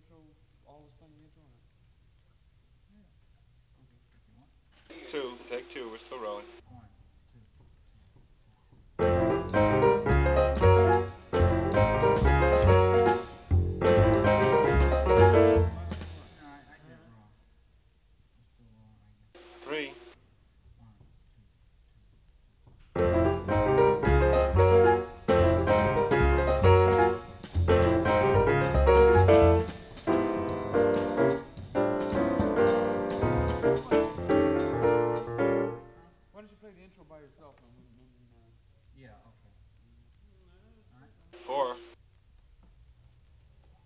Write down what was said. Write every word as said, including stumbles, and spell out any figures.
intro, always playing the intro or not? Yeah. Okay, if you want. Two, take two, we're still rolling.